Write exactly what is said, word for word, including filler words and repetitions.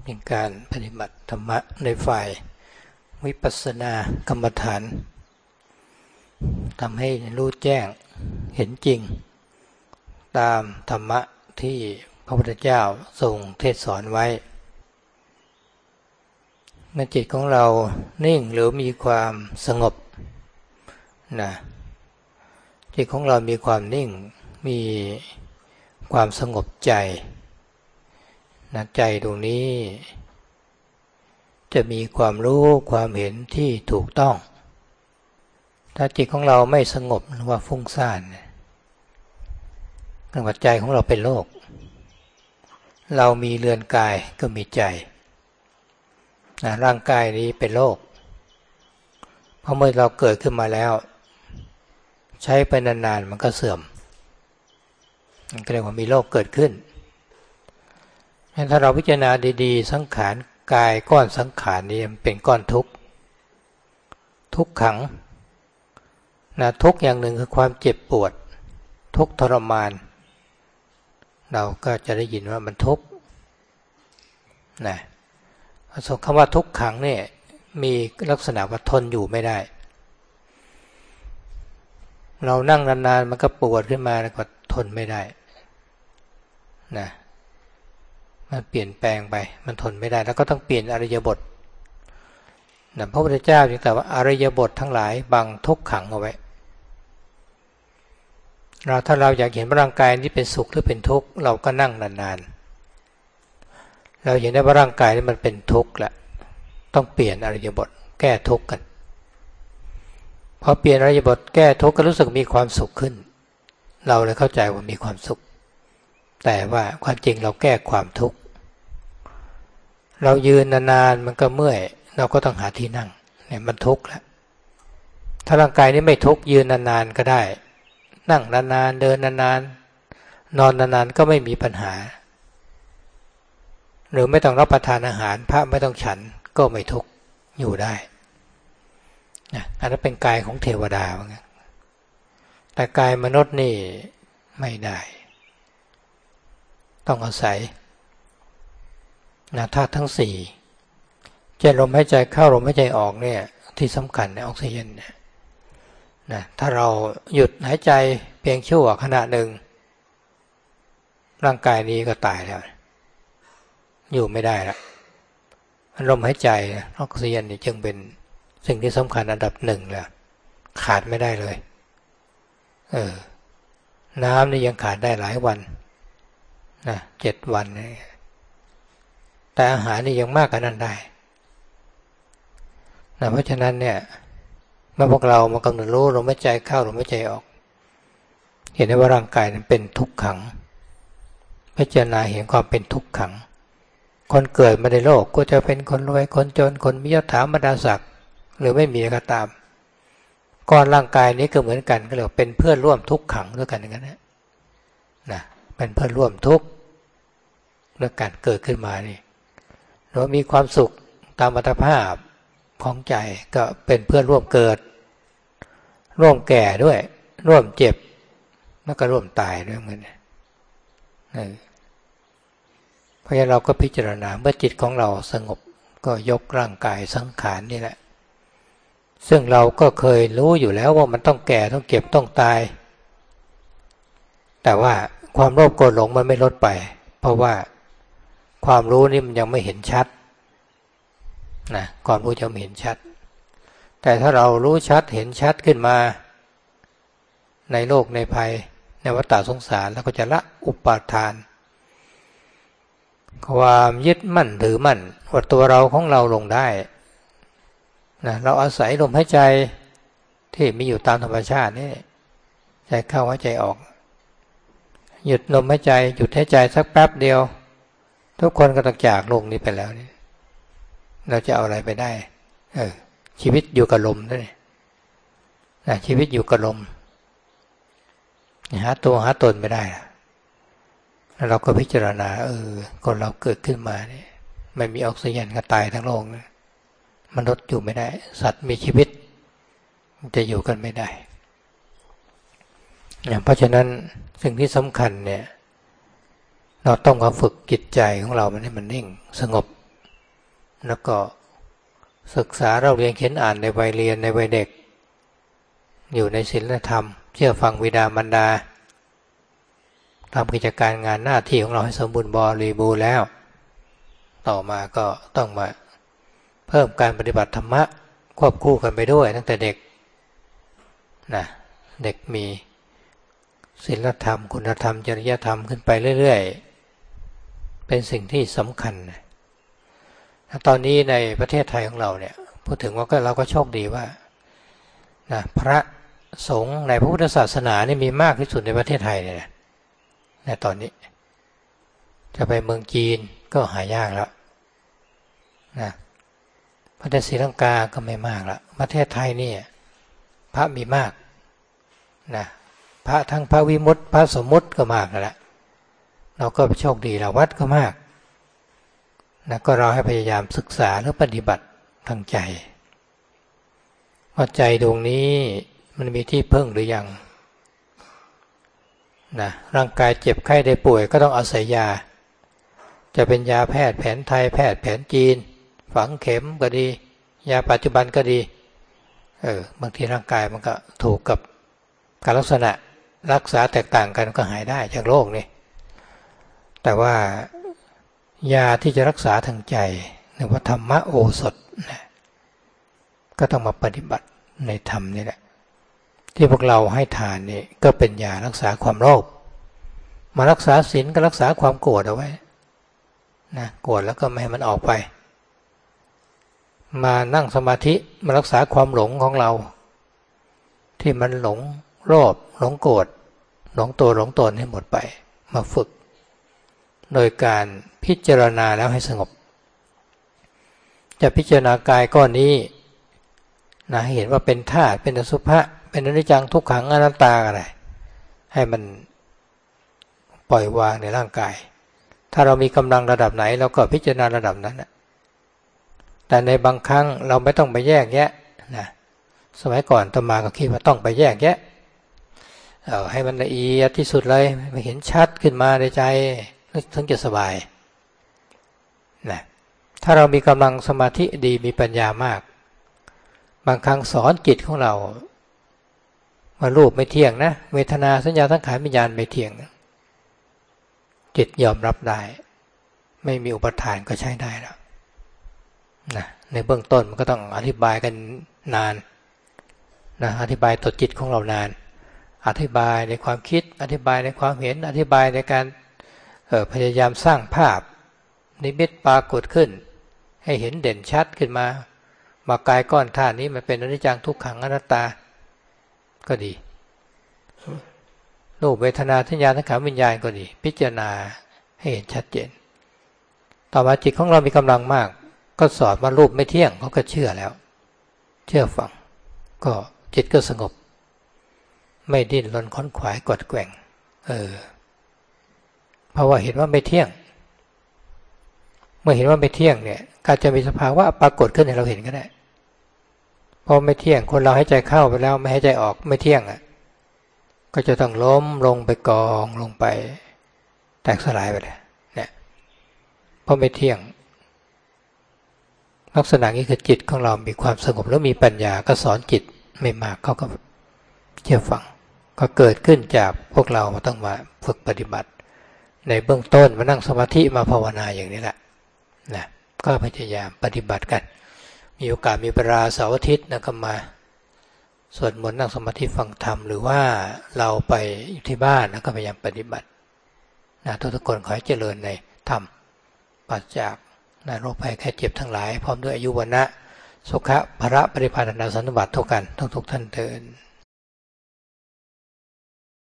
เป็นการปฏิบัติธรรมะในฝ่ายวิปัสสนากรรมฐานทำให้รู้แจ้งเห็นจริงตามธรรมะที่พระพุทธเจ้าทรงเทศสอนไว้เมื่อจิตของเรานิ่งหรือมีความสงบนะจิตของเรามีความนิ่งมีความสงบใจนะใจตรงนี้จะมีความรู้ความเห็นที่ถูกต้องถ้าจิตของเราไม่สงบหรือว่าฟุ้งซ่านตั้งแต่ใจของเราเป็นโลกเรามีเรือนกายก็มีใจนะร่างกายนี้เป็นโลกเพราะเมื่อเราเกิดขึ้นมาแล้วใช้ไปนานๆมันก็เสื่อมมันก็เรียกว่ามีโลกเกิดขึ้นถ้าเราพิจารณาดีๆสังขารกายก้อนสังขารนี้มันเป็นก้อนทุกข์ทุกขังนะทุกอย่างหนึ่งคือความเจ็บปวดทุกทรมานเราก็จะได้ยินว่ามันทุกข์นะคำว่าทุกขังเนี่ยมีลักษณะว่าทนอยู่ไม่ได้เรานั่งนานๆมันก็ปวดขึ้นมาแล้วก็ทนไม่ได้นะมันเปลี่ยนแปลงไปมันทนไม่ได้แล้วก็ต้องเปลี่ยนอริยบทนะพระพุทธเจ้าจึงตรัสว่าอริยบททั้งหลายบังทุกขังเอาไว้เราถ้าเราอยากเห็นร่างกายนี้เป็นสุขหรือเป็นทุกข์เราก็นั่งนานๆเราเห็นได้ว่าร่างกายนี้มันเป็นทุกข์แหละต้องเปลี่ยนอริยบทแก้ทุกข์กันพอเปลี่ยนอริยบทแก้ทุกข์ก็รู้สึกมีความสุขขึ้นเราเลยเข้าใจว่ามีความสุขแต่ว่าความจริงเราแก้ความทุกข์เรายืนนานๆมันก็เมื่อยเราก็ต้องหาที่นั่งเนี่ยมันทุกข์แล้วถ้าร่างกายนี้ไม่ทุกข์ยืนนานๆก็ได้นั่งนานๆเดินนานๆนอนนานๆก็ไม่มีปัญหาหรือไม่ต้องรับประทานอาหารพระไม่ต้องฉันก็ไม่ทุกข์อยู่ได้นะอันนั้นเป็นกายของเทวดาว่างั้นแต่กายมนุษย์นี่ไม่ได้ต้องอาศัยนะธาตุทั้งสี่เช่นลมหายใจเข้าลมหายใจออกเนี่ยที่สำคัญในออกซิเจนเนี่ยนะถ้าเราหยุดหายใจเพียงชั่วขณะหนึ่งร่างกายนี้ก็ตายแล้วอยู่ไม่ได้แล้วลมหายใจออกซิเจนนี่จึงเป็นสิ่งที่สำคัญอันดับหนึ่งเลยขาดไม่ได้เลยเออน้ำนี่ยังขาดได้หลายวันนะเจ็ดวันแต่อาหารนี่ยังมากกว่านั้นได้นะเพราะฉะนั้นเนี่ยเมื่อพวกเรามากำหนดรู้ลมหายใจเข้าลมหายใจออกเห็นได้ว่าร่างกายนั้นเป็นทุกขังพิจารณาเห็นความเป็นทุกขังคนเกิดมาในโลกก็จะเป็นคนรวยคนจนคนมียศถาบรรดาศักดิ์หรือไม่มีก็ตามก้อนร่างกายนี้ก็เหมือนกันก็เรียกว่าเป็นเพื่อนร่วมทุกขังด้วยกันอย่างนั้นนะเป็นเพื่อนร่วมทุกข์ด้วยการเกิดขึ้นมานี่เรามีความสุขตามอัตภาพของใจก็เป็นเพื่อนร่วมเกิดร่วมแก่ด้วยร่วมเจ็บแล้วก็ร่วมตายด้วยเหมือนกันเพราะฉะนั้นเราก็พิจารณาเมื่อจิตของเราสงบก็ยกร่างกายสังขารนี่แหละซึ่งเราก็เคยรู้อยู่แล้วว่ามันต้องแก่ต้องเก็บต้องตายแต่ว่าความโลภโกรธหลงมันไม่ลดไปเพราะว่าความรู้นี่มันยังไม่เห็นชัดนะความรู้ยังไม่เห็นชัดแต่ถ้าเรารู้ชัดเห็นชัดขึ้นมาในโลกในภัยในวัฏสงสารแล้วก็จะละอุปาทานความยึดมั่นถือมั่นว่าตัวเราของเราลงได้นะเราอาศัยลมหายใจที่มีอยู่ตามธรรมชาตินี่ใจเข้าหายใจออกหยุดลมหายใจหยุดหายใจสักแป๊บเดียวทุกคนก็ต้องจากโลกนี้ไปแล้วนี่เราจะเอาอะไรไปได้เออชีวิตอยู่กับลมด้วยนะชีวิตอยู่กับลมหาตัวหาตนไม่ได้แล้วเราก็พิจารณาเออคนเราเกิดขึ้นมาเนี่ยไม่มีออกซิเจนก็ตายทั้งโลกนะมนุษย์อยู่ไม่ได้สัตว์มีชีวิตจะอยู่กันไม่ได้เพราะฉะนั้นสิ่งที่สำคัญเนี่ยเราต้องมาฝึกจิตใจของเรามันให้มันนิ่งสงบแล้วก็ศึกษาเราเรียนเขียนอ่านในวัยเรียนในวัยเด็กอยู่ในศีลธรรมเชื่อฟังบิดามารดาทำกิจการงานหน้าที่ของเราให้สมบูรณ์บริบูรณ์แล้วต่อมาก็ต้องมาเพิ่มการปฏิบัติธรรมะควบคู่กันไปด้วยตั้งแต่เด็กนะเด็กมีศีลธรรมคุณธรรมจริยธรรมขึ้นไปเรื่อยๆเป็นสิ่งที่สำคัญตอนนี้ในประเทศไทยของเราเนี่ยพูดถึงว่าก็เราก็โชคดีว่านะพระสงฆ์ในพระพุทธศาสนานี่มีมากที่สุดในประเทศไทยเนี่ยนะในตอนนี้จะไปเมืองจีนก็หายากแล้วนะประเทศศรีลังกาก็ไม่มากแล้วประเทศไทยนี่พระมีมากนะพระทั้งพระวิมุตติพระสมมุติก็มากแล้วเราก็โชคดีเราวัดก็มากนะก็เราให้พยายามศึกษาและปฏิบัติทางใจว่าใจดวงนี้มันมีที่พึ่งหรือยังนะร่างกายเจ็บไข้ได้ป่วยก็ต้องอาศัยยาจะเป็นยาแพทย์แผนไทยแพทย์แผนจีนฝังเข็มก็ดียาปัจจุบันก็ดีเออบางทีร่างกายมันก็ถูกกับการลักษณะรักษาแตกต่างกันก็หายได้จากโรคนี่แต่ว่ายาที่จะรักษาทางใจหรือว่าธรรมโอสถนะก็ต้องมาปฏิบัติในธรรมนี่แหละที่พวกเราให้ทานนี่ก็เป็นยารักษาความโลภมารักษาศีลก็รักษาความโกรธเอาไว้นะโกรธแล้วก็ไม่ให้มันออกไปมานั่งสมาธิมารักษาความหลงของเราที่มันหลงโลภหลงโกรธหลงตัวหลงตนให้หมดไปมาฝึกโดยการพิจารณาแล้วให้สงบจะพิจารณากายก้อนนี้นะเห็นว่าเป็นธาตุเป็นอสุภะเป็นอนิจจังทุกขังอนัตตาอะไรให้มันปล่อยวางในร่างกายถ้าเรามีกำลังระดับไหนเราก็พิจารณาระดับนั้นนะแต่ในบางครั้งเราไม่ต้องไปแยกแยะนะสมัยก่อนอาตมาก็คิดว่าต้องไปแยกแยะเอาให้มันละเอียดที่สุดเลยไม่เห็นชัดขึ้นมาในใจถึงจะสบายนะถ้าเรามีกำลังสมาธิดีมีปัญญามากบางครั้งสอนจิตของเราว่ารูปไม่เที่ยงนะเวทนาสัญญาสังขารวิญญาณไม่เที่ยงนะจิตยอมรับได้ไม่มีอุปทานก็ใช้ได้แล้วนะในเบื้องต้นมันก็ต้องอธิบายกันนานนะอธิบายตัวจิตของเรานานอธิบายในความคิดอธิบายในความเห็นอธิบายในการเอ่อพยายามสร้างภาพนิมิตปรากฏขึ้นให้เห็นเด่นชัดขึ้นมามากายก้อนธาตุนี้มันเป็นอนิจจังทุกขังอนัตตาก็ดีรูปเวทนาสัญญาสังขารวิญญาณก็ดีพิจารณาให้เห็นชัดเจนต่อมาจิตของเรามีกำลังมากก็สอนว่ารูปไม่เที่ยงเขาก็เชื่อแล้วเชื่อฟังก็จิตก็สงบไม่ดิ้นรนค้นขวายกดแกว่งเออเพราะว่าเห็นว่าไม่เที่ยงเมื่อเห็นว่าไม่เที่ยงเนี่ยการจะมีสภาวะปรากฏขึ้นให้เราเห็นก็ได้พอไม่เที่ยงคนเราให้ใจเข้าไปแล้วไม่ให้ใจออกไม่เที่ยงอ่ะก็จะต้องล้มลงไปกองลงไปแตกสลายไปเลยเนี่ยเพราะไม่เที่ยงลักษณะนี้คือจิตของเรามีความสงบแล้วมีปัญญาก็สอนจิตไม่มากเขาก็เชื่อฟังก็เกิดขึ้นจากพวกเราต้องมาฝึกปฏิบัติในเบื้องต้นมานั่งสมาธิมาภาวนาอย่างนี้แหละนะก็พยายามปฏิบัติกันมีโอกาสมีเวลาเสาร์อาทิตย์นะก็มาสวดมนต์นั่งสมาธิฟังธรรมหรือว่าเราไปอยู่ที่บ้านนะก็พยายามปฏิบัตินะทุกคนขอให้เจริญในธรรมปราศจากนะโรคภัยแค่เจ็บทั้งหลายพร้อมด้วยอายุวรรณะสุขะภระปริภาณนาสันติบัติทุกกันทุกๆท่านเถิด